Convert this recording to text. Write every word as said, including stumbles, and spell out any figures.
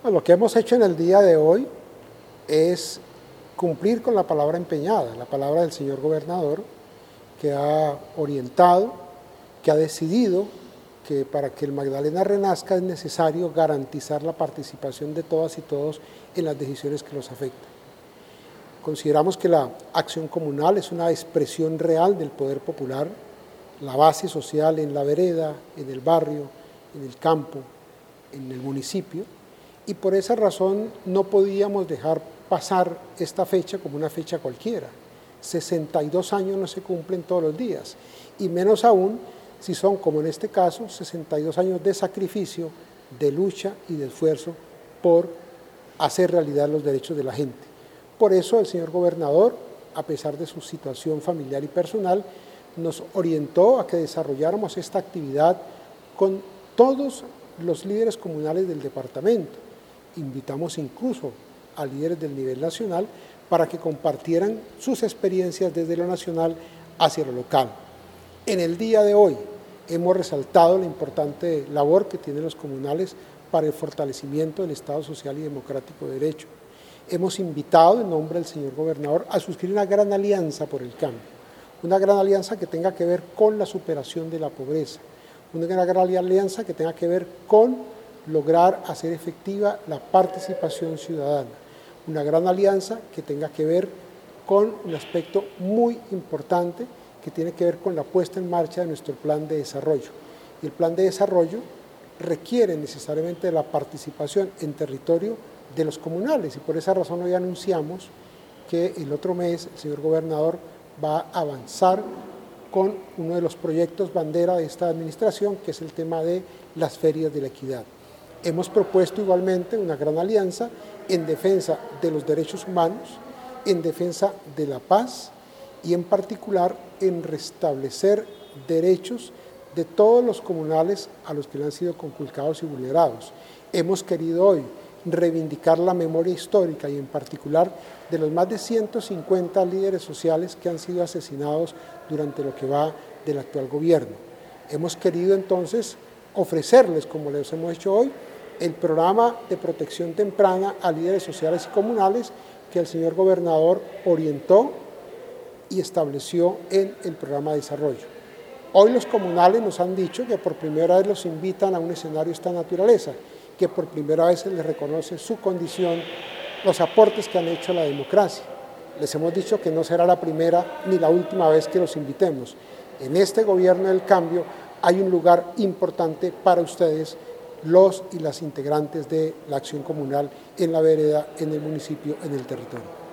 Lo que hemos hecho en el día de hoy es cumplir con la palabra empeñada, la palabra del señor gobernador, que ha orientado, que ha decidido que para que el Magdalena renazca es necesario garantizar la participación de todas y todos en las decisiones que los afectan. Consideramos que la acción comunal es una expresión real del poder popular, la base social en la vereda, en el barrio, en el campo, en el municipio, y por esa razón no podíamos dejar pasar esta fecha como una fecha cualquiera. sesenta y dos años no se cumplen todos los días, y menos aún si son, como en este caso, sesenta y dos años de sacrificio, de lucha y de esfuerzo por hacer realidad los derechos de la gente. Por eso el señor gobernador, a pesar de su situación familiar y personal, nos orientó a que desarrolláramos esta actividad con todos los líderes comunales del departamento. Invitamos incluso a líderes del nivel nacional para que compartieran sus experiencias desde lo nacional hacia lo local. En el día de hoy hemos resaltado la importante labor que tienen los comunales para el fortalecimiento del Estado social y democrático de derecho. Hemos invitado en nombre del señor gobernador a suscribir una gran alianza por el cambio, una gran alianza que tenga que ver con la superación de la pobreza, una gran alianza que tenga que ver con lograr hacer efectiva la participación ciudadana, una gran alianza que tenga que ver con un aspecto muy importante que tiene que ver con la puesta en marcha de nuestro plan de desarrollo. Y el plan de desarrollo requiere necesariamente la participación en territorio de los comunales, y por esa razón hoy anunciamos que el otro mes el señor gobernador va a avanzar con uno de los proyectos bandera de esta administración, que es el tema de las ferias de la equidad. Hemos propuesto igualmente una gran alianza en defensa de los derechos humanos, en defensa de la paz y en particular en restablecer derechos de todos los comunales a los que le han sido conculcados y vulnerados. Hemos querido hoy reivindicar la memoria histórica y en particular de los más de ciento cincuenta líderes sociales que han sido asesinados durante lo que va del actual gobierno. Hemos querido entonces ofrecerles, como les hemos hecho hoy, el programa de protección temprana a líderes sociales y comunales que el señor gobernador orientó y estableció en el programa de desarrollo. Hoy los comunales nos han dicho que por primera vez los invitan a un escenario de esta naturaleza, que por primera vez se les reconoce su condición, los aportes que han hecho a la democracia. Les hemos dicho que no será la primera ni la última vez que los invitemos. En este gobierno del cambio hay un lugar importante para ustedes, los y las integrantes de la acción comunal en la vereda, en el municipio, en el territorio.